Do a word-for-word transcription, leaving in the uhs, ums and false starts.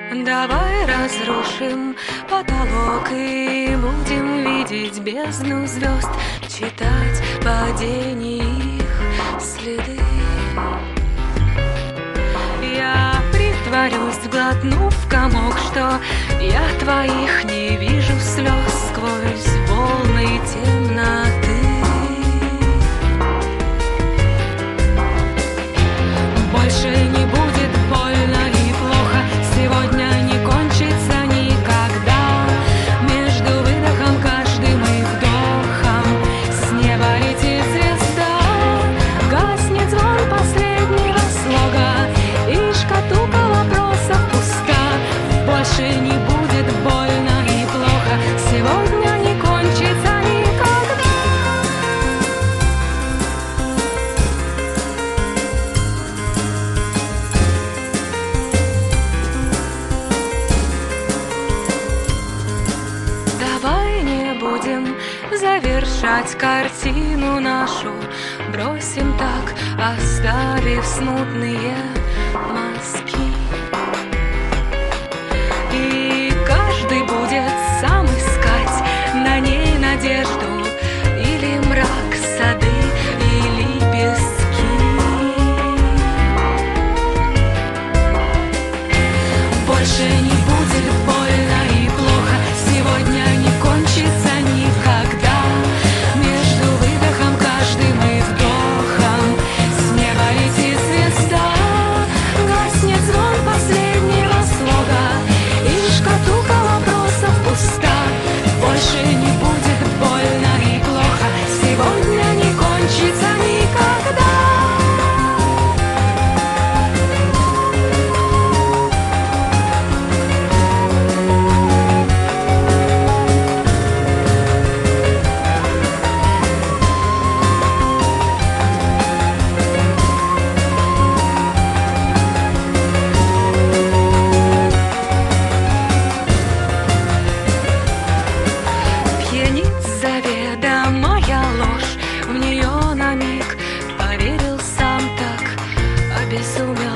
Давай разрушим потолок и будем видеть бездну звезд, читать падение их следы. Я притворюсь, глотнув комок, что я твоих не вижу слез сквозь волны темноты. Больше не будет больно и плохо, сегодня не кончится никогда. Между выдохом каждым и вдохом с неба летит звезда. Гаснет звон последнего слога, и шкатулка вопросов пуста. Больше не будет больно и плохо, сегодня не кончится никогда. Давай не будем завершать картину нашу, бросим так, оставив смутные мазки. И каждый будет сам искать на ней надежду или мрак, сады или пески. Больше не будет больно и плохо, сегодня не кончится никогда. Между выдохом каждым и вдохом с неба летит звезда. Гаснет звон последнего слога, и шкатулка вопросов пуста. Больше не будет больно и плохо, сегодня не кончится никогда. Пьянит заведомая ложь, в нее на миг поверил сам, так обезумел.